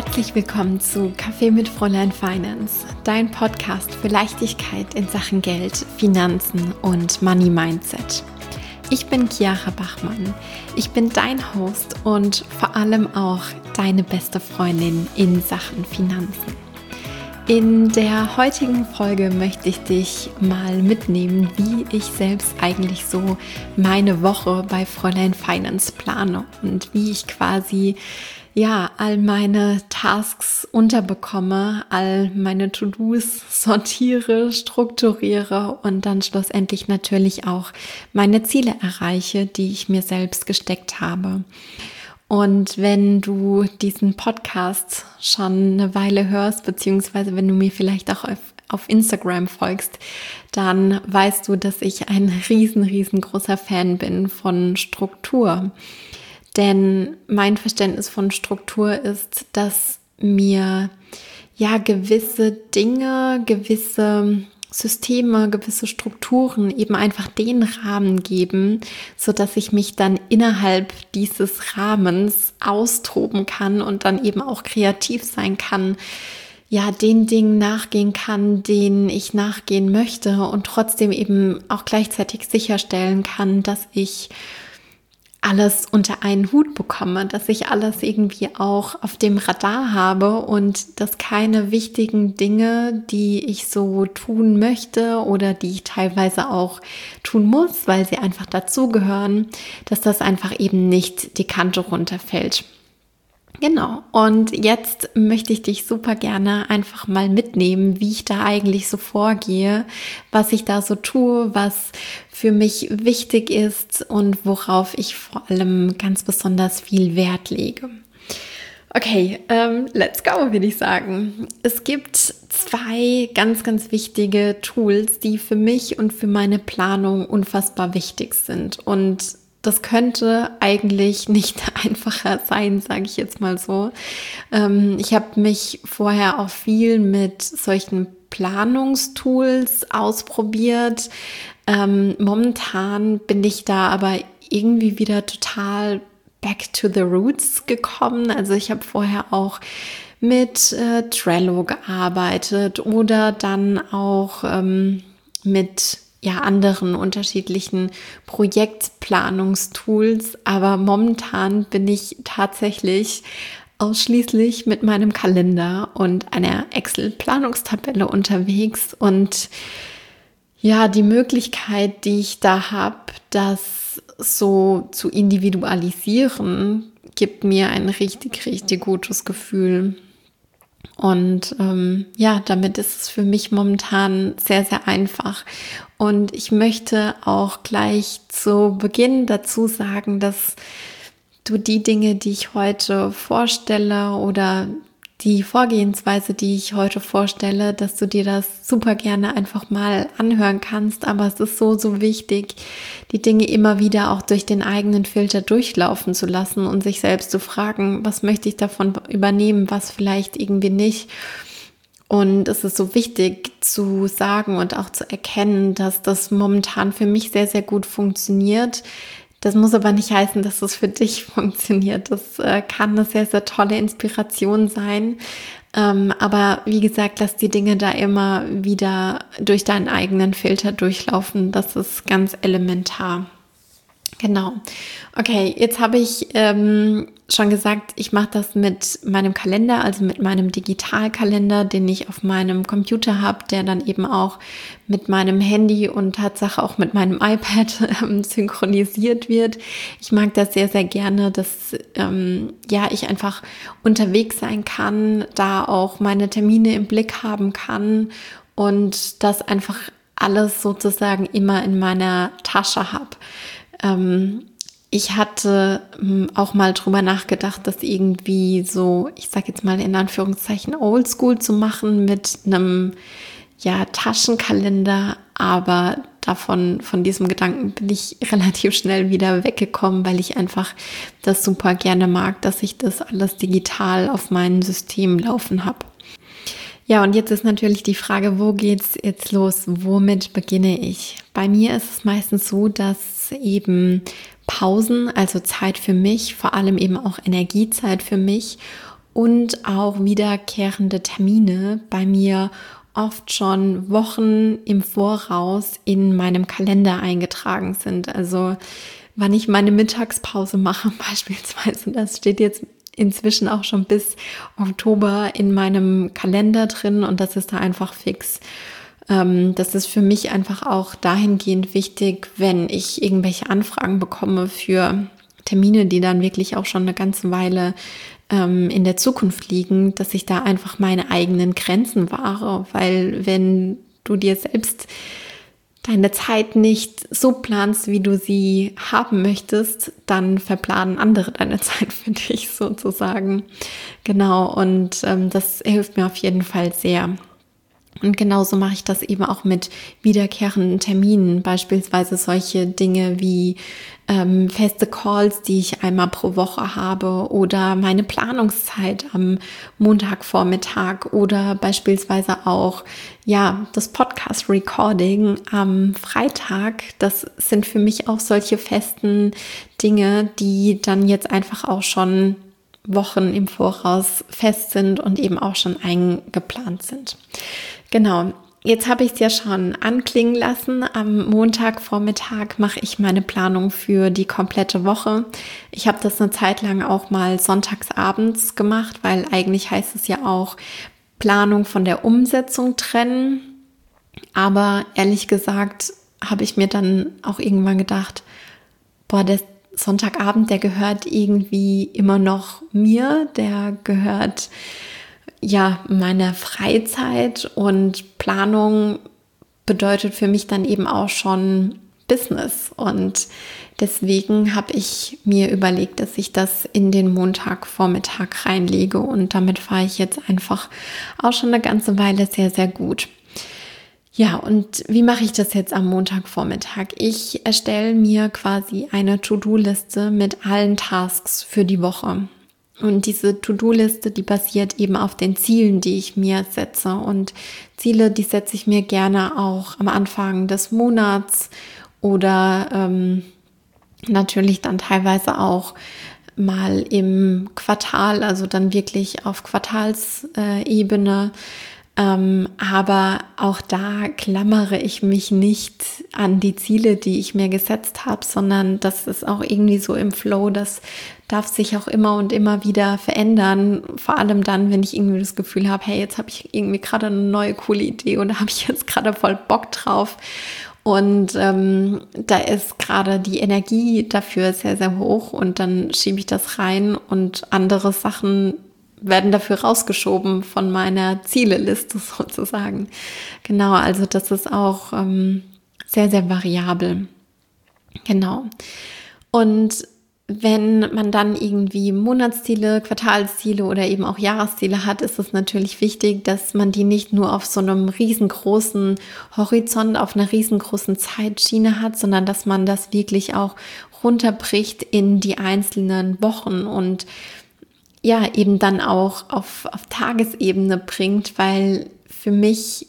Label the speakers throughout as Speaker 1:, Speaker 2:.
Speaker 1: Herzlich willkommen zu Kaffee mit Fräulein Finance, dein Podcast für Leichtigkeit in Sachen Geld, Finanzen und Money Mindset. Ich bin Chiara Bachmann, ich bin dein Host und vor allem auch deine beste Freundin in Sachen Finanzen. In der heutigen Folge möchte ich dich mal mitnehmen, wie ich selbst eigentlich so meine Woche bei Fräulein Finance plane und wie ich quasi all meine Tasks unterbekomme, all meine To-Dos sortiere, strukturiere und dann schlussendlich natürlich auch meine Ziele erreiche, die ich mir selbst gesteckt habe. Und wenn du diesen Podcast schon eine Weile hörst, beziehungsweise wenn du mir vielleicht auch auf Instagram folgst, dann weißt du, dass ich ein riesengroßer Fan bin von Struktur. Denn mein Verständnis von Struktur ist, dass mir gewisse Dinge, gewisse Systeme, gewisse Strukturen eben einfach den Rahmen geben, so dass ich mich dann innerhalb dieses Rahmens austoben kann und dann eben auch kreativ sein kann, den Dingen nachgehen kann, denen ich nachgehen möchte und trotzdem eben auch gleichzeitig sicherstellen kann, dass ich alles unter einen Hut bekomme, dass ich alles irgendwie auch auf dem Radar habe und dass keine wichtigen Dinge, die ich so tun möchte oder die ich teilweise auch tun muss, weil sie einfach dazugehören, dass das einfach eben nicht die Kante runterfällt. Genau, und jetzt möchte ich dich super gerne einfach mal mitnehmen, wie ich da eigentlich so vorgehe, was ich da so tue, was für mich wichtig ist und worauf ich vor allem ganz besonders viel Wert lege. Okay, let's go, würde ich sagen. Es gibt zwei ganz wichtige Tools, die für mich und für meine Planung unfassbar wichtig sind und das könnte eigentlich nicht einfacher sein, sage ich jetzt mal so. Ich habe mich vorher auch viel mit solchen Planungstools ausprobiert. Momentan bin ich da aber irgendwie wieder total back to the roots gekommen. Also ich habe vorher auch mit Trello gearbeitet oder dann auch mit anderen unterschiedlichen Projektplanungstools, aber momentan bin ich tatsächlich ausschließlich mit meinem Kalender und einer Excel-Planungstabelle unterwegs und die Möglichkeit, die ich da habe, das so zu individualisieren, gibt mir ein richtig gutes Gefühl. Und damit ist es für mich momentan sehr einfach. Und ich möchte auch gleich zu Beginn dazu sagen, dass du die Dinge, die ich heute vorstelle oder die Vorgehensweise, die ich heute vorstelle, dass du dir das super gerne einfach mal anhören kannst. Aber es ist so wichtig, die Dinge immer wieder auch durch den eigenen Filter durchlaufen zu lassen und sich selbst zu fragen, was möchte ich davon übernehmen, was vielleicht irgendwie nicht. Und es ist so wichtig zu sagen und auch zu erkennen, dass das momentan für mich sehr gut funktioniert. Das muss aber nicht heißen, dass es für dich funktioniert. Das kann eine sehr tolle Inspiration sein. Aber wie gesagt, lass die Dinge da immer wieder durch deinen eigenen Filter durchlaufen. Das ist ganz elementar. Genau. Okay, jetzt habe ich schon gesagt, ich mache das mit meinem Kalender, also mit meinem Digitalkalender, den ich auf meinem Computer habe, der dann eben auch mit meinem Handy und Tatsache auch mit meinem iPad synchronisiert wird. Ich mag das sehr gerne, dass ich einfach unterwegs sein kann, da auch meine Termine im Blick haben kann und das einfach alles sozusagen immer in meiner Tasche habe. Ich hatte auch mal drüber nachgedacht, das irgendwie so, ich sage jetzt mal in Anführungszeichen oldschool zu machen mit einem Taschenkalender, aber von diesem Gedanken bin ich relativ schnell wieder weggekommen, weil ich einfach das super gerne mag, dass ich das alles digital auf meinem System laufen habe. Ja, und jetzt ist natürlich die Frage, wo geht's jetzt los? Womit beginne ich? Bei mir ist es meistens so, dass eben Pausen, also Zeit für mich, vor allem eben auch Energiezeit für mich und auch wiederkehrende Termine bei mir oft schon Wochen im Voraus in meinem Kalender eingetragen sind. Also wann ich meine Mittagspause mache beispielsweise, das steht jetzt inzwischen auch schon bis Oktober in meinem Kalender drin und das ist da einfach fix. Das ist für mich einfach auch dahingehend wichtig, wenn ich irgendwelche Anfragen bekomme für Termine, die dann wirklich auch schon eine ganze Weile in der Zukunft liegen, dass ich da einfach meine eigenen Grenzen wahre, weil wenn du dir selbst deine Zeit nicht so planst, wie du sie haben möchtest, dann verplanen andere deine Zeit für dich sozusagen. Genau, und das hilft mir auf jeden Fall sehr. Und genauso mache ich das eben auch mit wiederkehrenden Terminen, beispielsweise solche Dinge wie feste Calls, die ich einmal pro Woche habe oder meine Planungszeit am Montagvormittag oder beispielsweise auch das Podcast-Recording am Freitag. Das sind für mich auch solche festen Dinge, die dann jetzt einfach auch schon Wochen im Voraus fest sind und eben auch schon eingeplant sind. Genau, jetzt habe ich es ja schon anklingen lassen. Am Montagvormittag mache ich meine Planung für die komplette Woche. Ich habe das eine Zeit lang auch mal sonntagsabends gemacht, weil eigentlich heißt es ja auch Planung von der Umsetzung trennen. Aber ehrlich gesagt habe ich mir dann auch irgendwann gedacht, der Sonntagabend, der gehört irgendwie immer noch mir, der gehört meiner Freizeit und Planung bedeutet für mich dann eben auch schon Business und deswegen habe ich mir überlegt, dass ich das in den Montagvormittag reinlege und damit fahre ich jetzt einfach auch schon eine ganze Weile sehr, sehr gut. Ja, und wie mache ich das jetzt am Montagvormittag? Ich erstelle mir quasi eine To-Do-Liste mit allen Tasks für die Woche. Und diese To-Do-Liste, die basiert eben auf den Zielen, die ich mir setze. Und Ziele, die setze ich mir gerne auch am Anfang des Monats oder natürlich dann teilweise auch mal im Quartal, also dann wirklich auf Quartalsebene. Aber auch da klammere ich mich nicht an die Ziele, die ich mir gesetzt habe, sondern das ist auch irgendwie so im Flow, das darf sich auch immer und immer wieder verändern. Vor allem dann, wenn ich irgendwie das Gefühl habe, hey, jetzt habe ich irgendwie gerade eine neue coole Idee und da habe ich jetzt gerade voll Bock drauf. Und da ist gerade die Energie dafür sehr, sehr hoch und dann schiebe ich das rein und andere Sachen werden dafür rausgeschoben von meiner Zieleliste sozusagen. Genau, also das ist auch sehr, sehr variabel. Genau. Und wenn man dann irgendwie Monatsziele, Quartalsziele oder eben auch Jahresziele hat, ist es natürlich wichtig, dass man die nicht nur auf so einem riesengroßen Horizont, auf einer riesengroßen Zeitschiene hat, sondern dass man das wirklich auch runterbricht in die einzelnen Wochen und eben dann auch auf Tagesebene bringt, weil für mich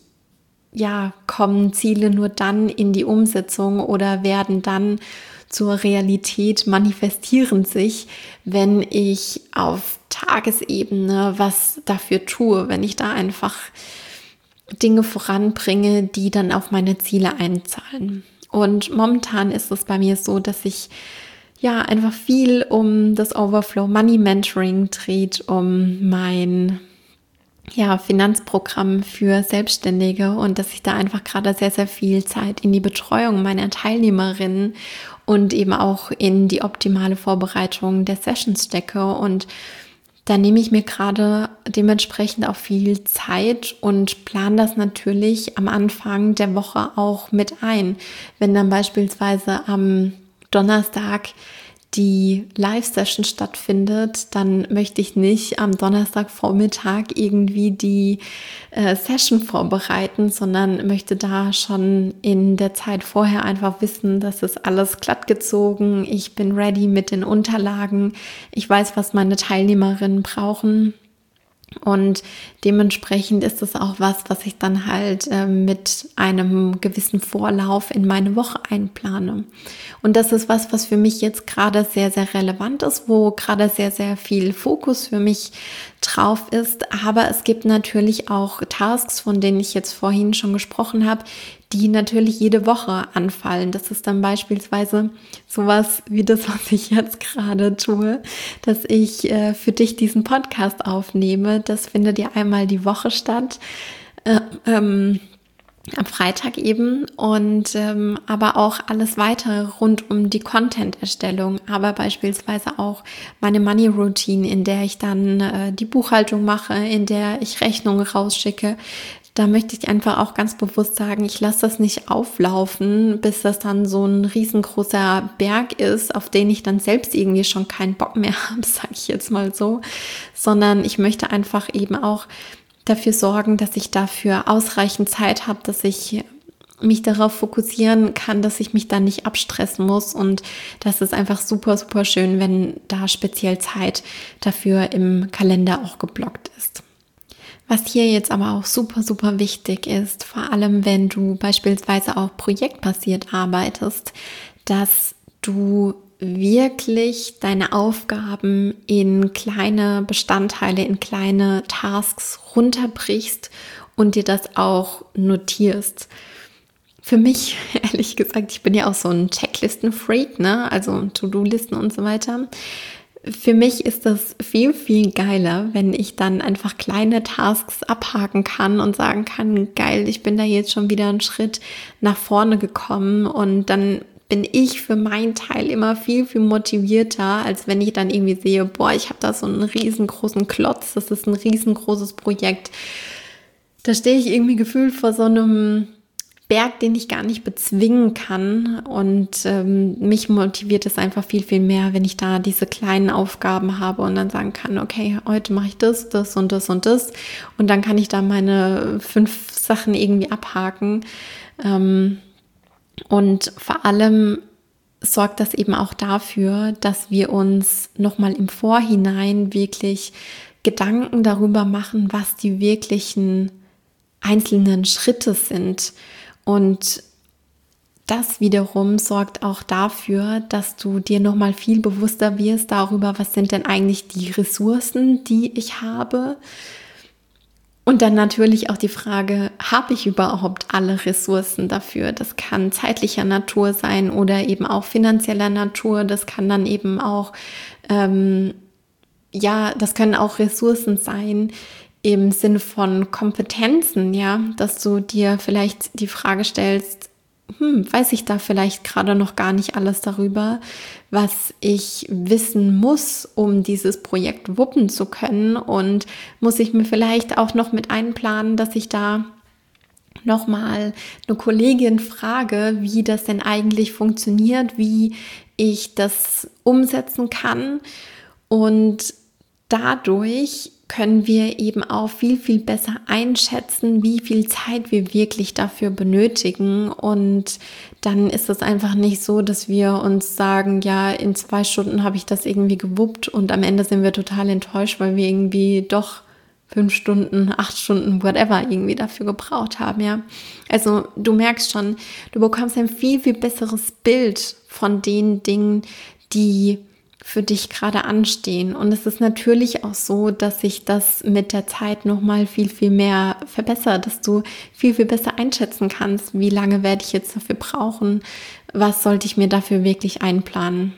Speaker 1: kommen Ziele nur dann in die Umsetzung oder werden dann zur Realität, manifestieren sich, wenn ich auf Tagesebene was dafür tue, wenn ich da einfach Dinge voranbringe, die dann auf meine Ziele einzahlen. Und momentan ist es bei mir so, dass ich einfach viel um das Overflow Money Mentoring dreht, um mein Finanzprogramm für Selbstständige und dass ich da einfach gerade sehr, sehr viel Zeit in die Betreuung meiner Teilnehmerinnen und eben auch in die optimale Vorbereitung der Sessions stecke. Und da nehme ich mir gerade dementsprechend auch viel Zeit und plane das natürlich am Anfang der Woche auch mit ein. Wenn dann beispielsweise am Donnerstag die Live-Session stattfindet, dann möchte ich nicht am Donnerstagvormittag irgendwie die Session vorbereiten, sondern möchte da schon in der Zeit vorher einfach wissen, dass es alles glatt gezogen, ich bin ready mit den Unterlagen, ich weiß, was meine Teilnehmerinnen brauchen Und dementsprechend ist es auch was ich dann halt mit einem gewissen Vorlauf in meine Woche einplane. Und das ist was für mich jetzt gerade sehr, sehr relevant ist, wo gerade sehr, sehr viel Fokus für mich drauf ist. Aber es gibt natürlich auch Tasks, von denen ich jetzt vorhin schon gesprochen habe, die natürlich jede Woche anfallen. Das ist dann beispielsweise sowas wie das, was ich jetzt gerade tue, dass ich für dich diesen Podcast aufnehme. Das findet ja einmal die Woche statt, am Freitag eben, und aber auch alles weitere rund um die Content-Erstellung, aber beispielsweise auch meine Money-Routine, in der ich dann die Buchhaltung mache, in der ich Rechnungen rausschicke. Da möchte ich einfach auch ganz bewusst sagen, ich lasse das nicht auflaufen, bis das dann so ein riesengroßer Berg ist, auf den ich dann selbst irgendwie schon keinen Bock mehr habe, sage ich jetzt mal so, sondern ich möchte einfach eben auch dafür sorgen, dass ich dafür ausreichend Zeit habe, dass ich mich darauf fokussieren kann, dass ich mich dann nicht abstressen muss, und das ist einfach super, super schön, wenn da speziell Zeit dafür im Kalender auch geblockt ist. Was hier jetzt aber auch super, super wichtig ist, vor allem wenn du beispielsweise auch projektbasiert arbeitest, dass du wirklich deine Aufgaben in kleine Bestandteile, in kleine Tasks runterbrichst und dir das auch notierst. Für mich, ehrlich gesagt, ich bin ja auch so ein Checklisten-Freak, ne? Also To-Do-Listen und so weiter. Für mich ist das viel, viel geiler, wenn ich dann einfach kleine Tasks abhaken kann und sagen kann, geil, ich bin da jetzt schon wieder einen Schritt nach vorne gekommen, und dann bin ich für meinen Teil immer viel, viel motivierter, als wenn ich dann irgendwie sehe, boah, ich habe da so einen riesengroßen Klotz, das ist ein riesengroßes Projekt. Da stehe ich irgendwie gefühlt vor so einem Berg, den ich gar nicht bezwingen kann, und mich motiviert es einfach viel, viel mehr, wenn ich da diese kleinen Aufgaben habe und dann sagen kann, okay, heute mache ich das, das und das und das, und dann kann ich da meine 5 Sachen irgendwie abhaken, und vor allem sorgt das eben auch dafür, dass wir uns nochmal im Vorhinein wirklich Gedanken darüber machen, was die wirklichen einzelnen Schritte sind. Und das wiederum sorgt auch dafür, dass du dir nochmal viel bewusster wirst darüber, was sind denn eigentlich die Ressourcen, die ich habe. Und dann natürlich auch die Frage, habe ich überhaupt alle Ressourcen dafür? Das kann zeitlicher Natur sein oder eben auch finanzieller Natur. Das kann dann eben auch, das können auch Ressourcen sein, im Sinne von Kompetenzen, ja, dass du dir vielleicht die Frage stellst, weiß ich da vielleicht gerade noch gar nicht alles darüber, was ich wissen muss, um dieses Projekt wuppen zu können, und muss ich mir vielleicht auch noch mit einplanen, dass ich da nochmal eine Kollegin frage, wie das denn eigentlich funktioniert, wie ich das umsetzen kann, und dadurch können wir eben auch viel, viel besser einschätzen, wie viel Zeit wir wirklich dafür benötigen. Und dann ist es einfach nicht so, dass wir uns sagen, ja, in 2 Stunden habe ich das irgendwie gewuppt, und am Ende sind wir total enttäuscht, weil wir irgendwie doch 5 Stunden, 8 Stunden, whatever irgendwie dafür gebraucht haben, ja. Also du merkst schon, du bekommst ein viel, viel besseres Bild von den Dingen, die für dich gerade anstehen. Und es ist natürlich auch so, dass sich das mit der Zeit nochmal viel, viel mehr verbessert, dass du viel, viel besser einschätzen kannst, wie lange werde ich jetzt dafür brauchen, was sollte ich mir dafür wirklich einplanen.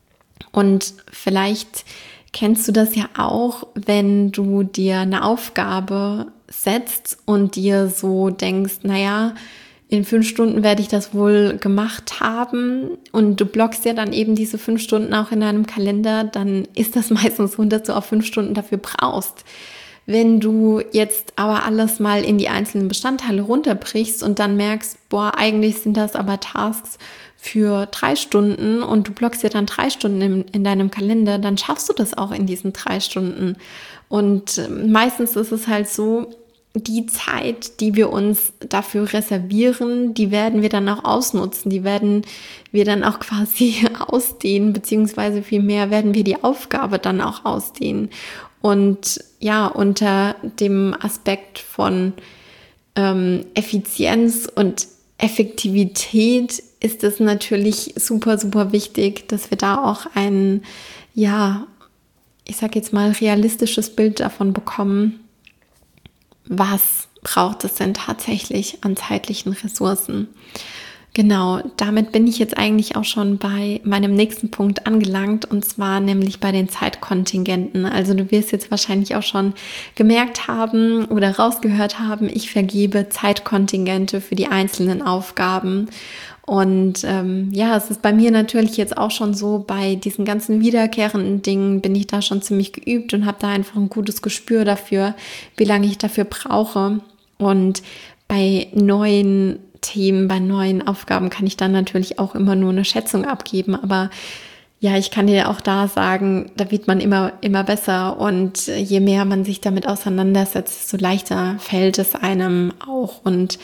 Speaker 1: Und vielleicht kennst du das ja auch, wenn du dir eine Aufgabe setzt und dir so denkst, naja, in 5 Stunden werde ich das wohl gemacht haben, und du blockst ja dann eben diese 5 Stunden auch in deinem Kalender, dann ist das meistens so, dass du auch 5 Stunden dafür brauchst. Wenn du jetzt aber alles mal in die einzelnen Bestandteile runterbrichst und dann merkst, boah, eigentlich sind das aber Tasks für 3 Stunden, und du blockst dir dann 3 Stunden in deinem Kalender, dann schaffst du das auch in diesen 3 Stunden. Und meistens ist es halt so, die Zeit, die wir uns dafür reservieren, die werden wir dann auch ausnutzen, die werden wir dann auch quasi ausdehnen, beziehungsweise vielmehr werden wir die Aufgabe dann auch ausdehnen. Und ja, unter dem Aspekt von Effizienz und Effektivität ist es natürlich super, super wichtig, dass wir da auch ein, ja, ich sage jetzt mal, realistisches Bild davon bekommen, was braucht es denn tatsächlich an zeitlichen Ressourcen. Genau, damit bin ich jetzt eigentlich auch schon bei meinem nächsten Punkt angelangt, und zwar nämlich bei den Zeitkontingenten. Also du wirst jetzt wahrscheinlich auch schon gemerkt haben oder rausgehört haben, ich vergebe Zeitkontingente für die einzelnen Aufgaben. Und es ist bei mir natürlich jetzt auch schon so, bei diesen ganzen wiederkehrenden Dingen bin ich da schon ziemlich geübt und habe da einfach ein gutes Gespür dafür, wie lange ich dafür brauche. Und bei neuen Themen, bei neuen Aufgaben kann ich dann natürlich auch immer nur eine Schätzung abgeben, aber ja, ich kann dir auch da sagen, da wird man immer besser, und je mehr man sich damit auseinandersetzt, desto leichter fällt es einem auch. Und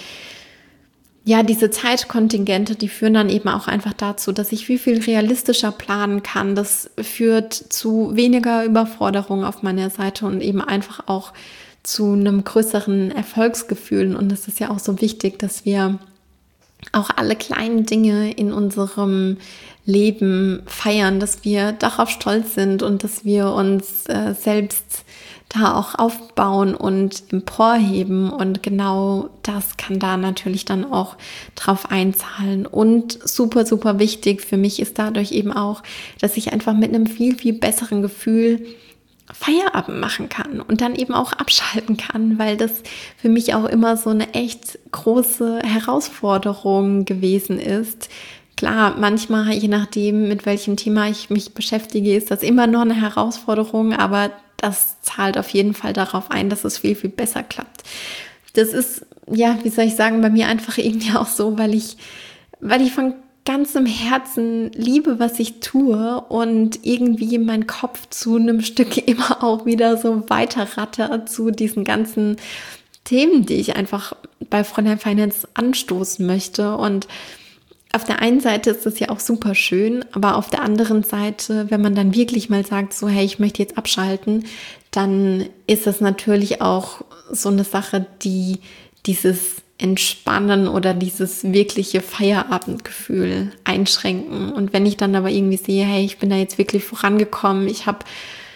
Speaker 1: ja, diese Zeitkontingente, die führen dann eben auch einfach dazu, dass ich viel realistischer planen kann. Das führt zu weniger Überforderung auf meiner Seite und eben einfach auch zu einem größeren Erfolgsgefühl. Und es ist ja auch so wichtig, dass wir auch alle kleinen Dinge in unserem Leben feiern, dass wir darauf stolz sind und dass wir uns selbst da auch aufbauen und emporheben. Und genau das kann da natürlich dann auch drauf einzahlen. Und super, super wichtig für mich ist dadurch eben auch, dass ich einfach mit einem viel besseren Gefühl Feierabend machen kann und dann eben auch abschalten kann, weil das für mich auch immer so eine echt große Herausforderung gewesen ist. Klar, manchmal, je nachdem, mit welchem Thema ich mich beschäftige, ist das immer noch eine Herausforderung, aber das zahlt auf jeden Fall darauf ein, dass es viel besser klappt. Das ist, ja, wie soll ich sagen, bei mir einfach irgendwie auch so, weil ich von ganzem Herzen liebe, was ich tue, und irgendwie mein Kopf zu einem Stück immer auch wieder so weiter rattert zu diesen ganzen Themen, die ich einfach bei Fräulein Finance anstoßen möchte. Und auf der einen Seite ist das ja auch super schön, aber auf der anderen Seite, wenn man dann wirklich mal sagt, so, hey, ich möchte jetzt abschalten, dann ist das natürlich auch so eine Sache, die dieses Entspannen oder dieses wirkliche Feierabendgefühl einschränken. Und wenn ich dann aber irgendwie sehe, hey, ich bin da jetzt wirklich vorangekommen, ich habe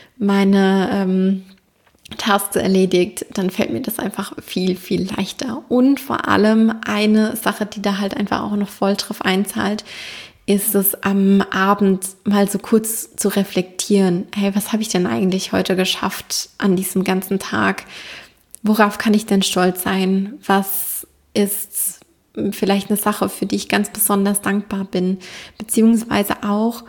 Speaker 1: meine Tasks erledigt, dann fällt mir das einfach viel leichter. Und vor allem eine Sache, die da halt einfach auch noch voll drauf einzahlt, ist es am Abend mal so kurz zu reflektieren. Hey, was habe ich denn eigentlich heute geschafft an diesem ganzen Tag? Worauf kann ich denn stolz sein? Was ist vielleicht eine Sache, für die ich ganz besonders dankbar bin? Beziehungsweise auch,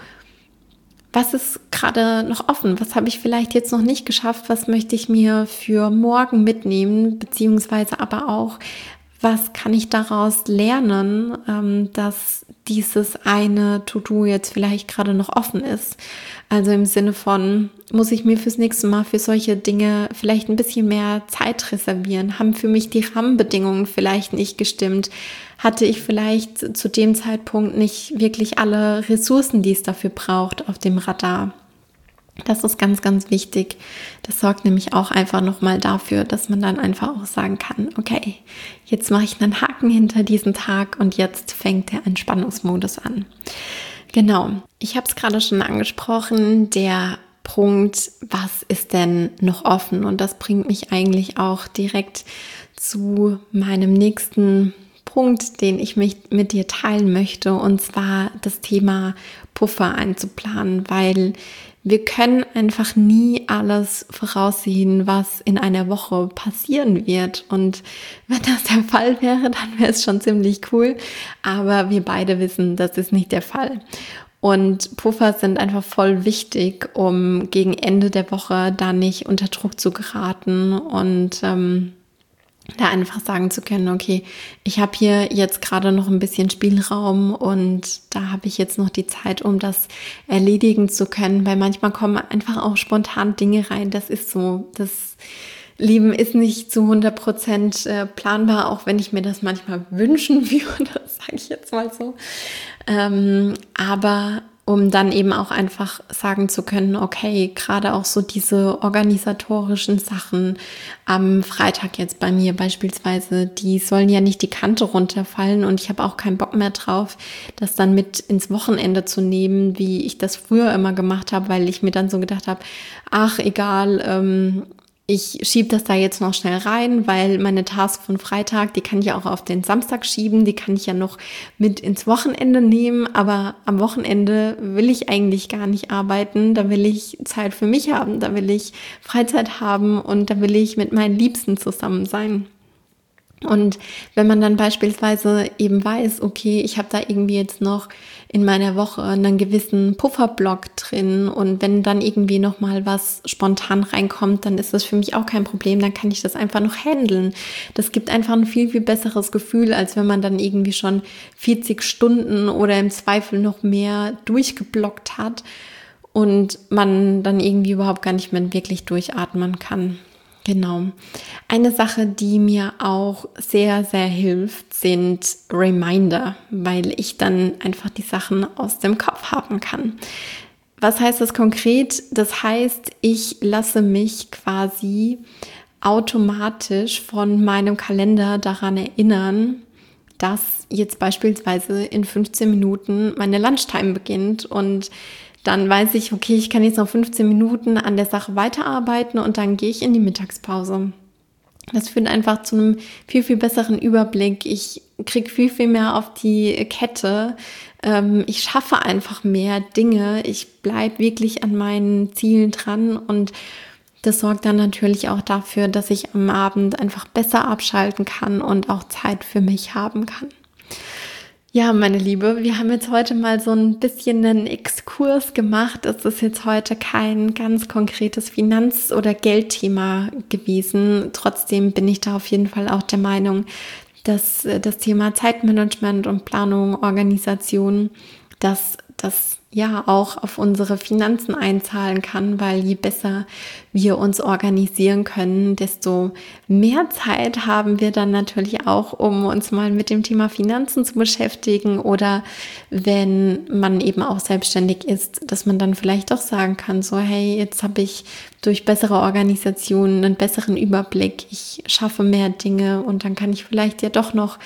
Speaker 1: was ist gerade noch offen? Was habe ich vielleicht jetzt noch nicht geschafft? Was möchte ich mir für morgen mitnehmen? Beziehungsweise aber auch, was kann ich daraus lernen, dass dieses eine To-Do jetzt vielleicht gerade noch offen ist? Also im Sinne von, muss ich mir fürs nächste Mal für solche Dinge vielleicht ein bisschen mehr Zeit reservieren? Haben für mich die Rahmenbedingungen vielleicht nicht gestimmt? Hatte ich vielleicht zu dem Zeitpunkt nicht wirklich alle Ressourcen, die es dafür braucht, auf dem Radar? Das ist ganz wichtig. Das sorgt nämlich auch einfach nochmal dafür, dass man dann einfach auch sagen kann, okay, jetzt mache ich einen Haken hinter diesen Tag und jetzt fängt der Entspannungsmodus an. Genau, ich habe es gerade schon angesprochen, der Punkt, was ist denn noch offen? Und das bringt mich eigentlich auch direkt zu meinem nächsten Punkt, den ich mit dir teilen möchte, und zwar das Thema Puffer einzuplanen, weil wir können einfach nie alles voraussehen, was in einer Woche passieren wird. Und wenn das der Fall wäre, dann wäre es schon ziemlich cool. Aber wir beide wissen, das ist nicht der Fall. Und Puffer sind einfach voll wichtig, um gegen Ende der Woche da nicht unter Druck zu geraten und da einfach sagen zu können, okay, ich habe hier jetzt gerade noch ein bisschen Spielraum und da habe ich jetzt noch die Zeit, um das erledigen zu können, weil manchmal kommen einfach auch spontan Dinge rein. Das ist so, das Leben ist nicht zu 100% planbar, auch wenn ich mir das manchmal wünschen würde, das sage ich jetzt mal so. Aber um dann eben auch einfach sagen zu können, okay, gerade auch so diese organisatorischen Sachen am Freitag jetzt bei mir beispielsweise, die sollen ja nicht die Kante runterfallen und ich habe auch keinen Bock mehr drauf, das dann mit ins Wochenende zu nehmen, wie ich das früher immer gemacht habe, weil ich mir dann so gedacht habe, ach egal, ich schiebe das da jetzt noch schnell rein, weil meine Task von Freitag, die kann ich auch auf den Samstag schieben, die kann ich ja noch mit ins Wochenende nehmen, aber am Wochenende will ich eigentlich gar nicht arbeiten, da will ich Zeit für mich haben, da will ich Freizeit haben und da will ich mit meinen Liebsten zusammen sein. Und wenn man dann beispielsweise eben weiß, okay, ich habe da irgendwie jetzt noch in meiner Woche einen gewissen Pufferblock drin und wenn dann irgendwie nochmal was spontan reinkommt, dann ist das für mich auch kein Problem, dann kann ich das einfach noch handeln. Das gibt einfach ein viel, viel besseres Gefühl, als wenn man dann irgendwie schon 40 Stunden oder im Zweifel noch mehr durchgeblockt hat und man dann irgendwie überhaupt gar nicht mehr wirklich durchatmen kann. Genau. Eine Sache, die mir auch sehr, sehr hilft, sind Reminder, weil ich dann einfach die Sachen aus dem Kopf haben kann. Was heißt das konkret? Das heißt, ich lasse mich quasi automatisch von meinem Kalender daran erinnern, dass jetzt beispielsweise in 15 Minuten meine Lunchtime beginnt und dann weiß ich, okay, ich kann jetzt noch 15 Minuten an der Sache weiterarbeiten und dann gehe ich in die Mittagspause. Das führt einfach zu einem viel, viel besseren Überblick. Ich kriege viel, viel mehr auf die Kette. Ich schaffe einfach mehr Dinge. Ich bleibe wirklich an meinen Zielen dran und das sorgt dann natürlich auch dafür, dass ich am Abend einfach besser abschalten kann und auch Zeit für mich haben kann. Ja, meine Liebe, wir haben jetzt heute mal so ein bisschen einen Exkurs gemacht. Es ist jetzt heute kein ganz konkretes Finanz- oder Geldthema gewesen. Trotzdem bin ich da auf jeden Fall auch der Meinung, dass das Thema Zeitmanagement und Planung, Organisation, dass das ja auch auf unsere Finanzen einzahlen kann, weil je besser wir uns organisieren können, desto mehr Zeit haben wir dann natürlich auch, um uns mal mit dem Thema Finanzen zu beschäftigen oder wenn man eben auch selbstständig ist, dass man dann vielleicht auch sagen kann, so hey, jetzt habe ich durch bessere Organisation einen besseren Überblick, ich schaffe mehr Dinge und dann kann ich vielleicht ja doch noch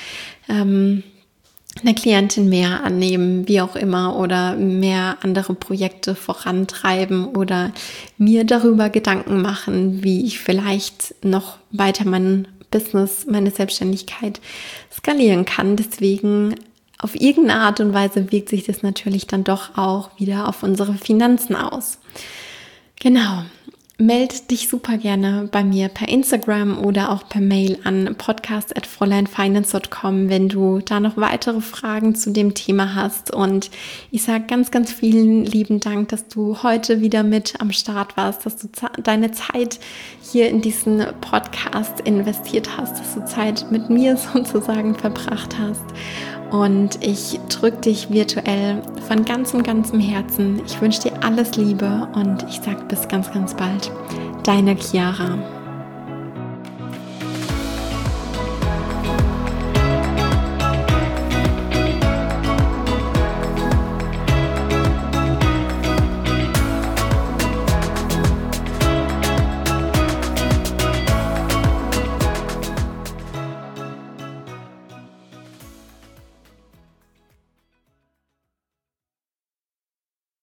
Speaker 1: eine Klientin mehr annehmen, wie auch immer, oder mehr andere Projekte vorantreiben oder mir darüber Gedanken machen, wie ich vielleicht noch weiter mein Business, meine Selbstständigkeit skalieren kann. Deswegen auf irgendeine Art und Weise wirkt sich das natürlich dann doch auch wieder auf unsere Finanzen aus. Genau. Meld dich super gerne bei mir per Instagram oder auch per Mail an podcast@fräuleinfinance.com, wenn du da noch weitere Fragen zu dem Thema hast. Und ich sage ganz, ganz vielen lieben Dank, dass du heute wieder mit am Start warst, dass du deine Zeit hier in diesen Podcast investiert hast, dass du Zeit mit mir sozusagen verbracht hast. Und ich drücke dich virtuell von ganzem, ganzem Herzen. Ich wünsche dir alles Liebe und ich sage bis ganz, ganz bald. Deine Chiara.